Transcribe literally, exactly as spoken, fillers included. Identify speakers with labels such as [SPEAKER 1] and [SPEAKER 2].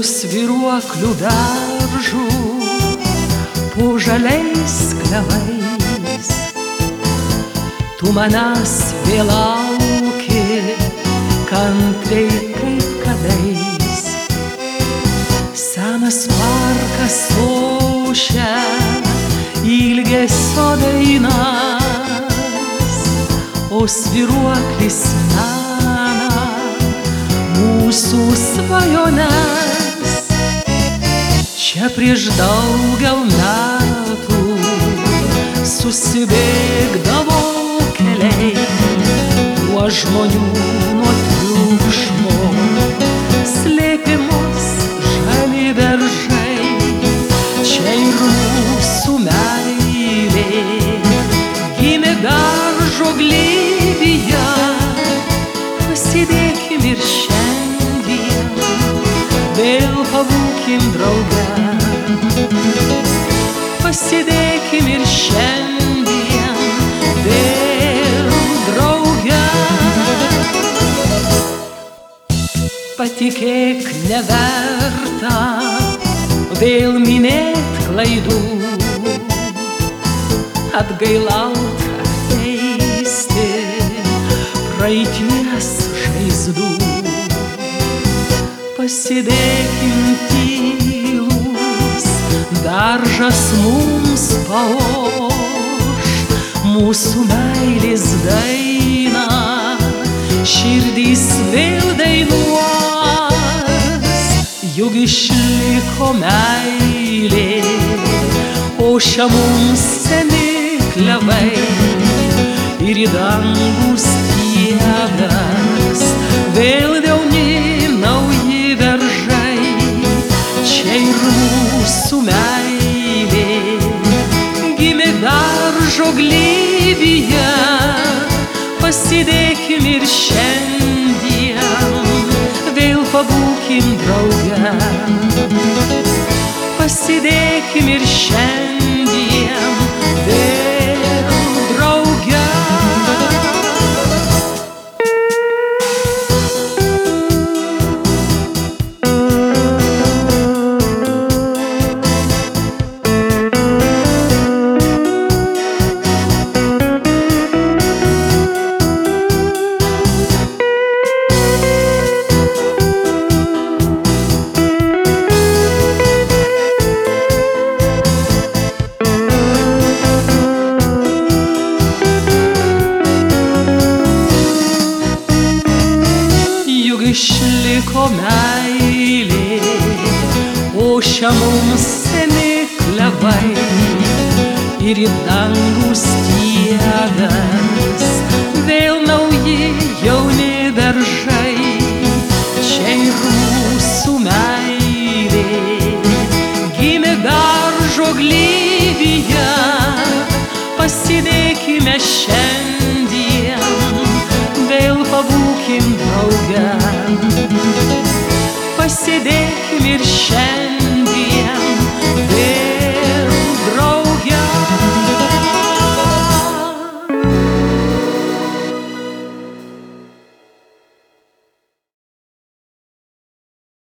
[SPEAKER 1] svyruoklių beržų po žaliais klevais. Tu manęs vėl lauki, kantriai kaip kadais. Senas parkas ošia ilgesio dainas, o svyruoklis mena mūsų svajones. Čia prieš daugel metų susibėgdavo keliai, nuo žmonių, nuo triukšmo slėpė mus žali beržai. Čia ir mūsų meilė gimė beržo glėbyje. Pasidėkim ir šiandien, vėl pabūkim drauge. Pasidėkim ir šiandien, vėl drauge. Patikėk, neverta vėl minėt klaidų, atgailaut ar teisti praeities žaizdų. Pasidėkim tylūs, daržas mums paoš mūsų meilės dainą, širdys vėl dainuos. Juk išliko meilė, ošia mums seni klevai ir į dangų stiegas vėl jauni nauji beržai. Čia ir mūsų meilė gimė beržo glėbyje. Pasidėkim ir šiandien, vėl pabūkim drauge. Pasidėkim ir šiandien, vėl drauge. Išliko meilė, ošia mums seni klevai ir į dangų stiegas vėl nauji jauni beržai. Čia ir mūsų meilė gimė beržo glėbyje. Pasidėkime šiandien, vėl pabūkim drauge. Pasidėkim ir šiandien,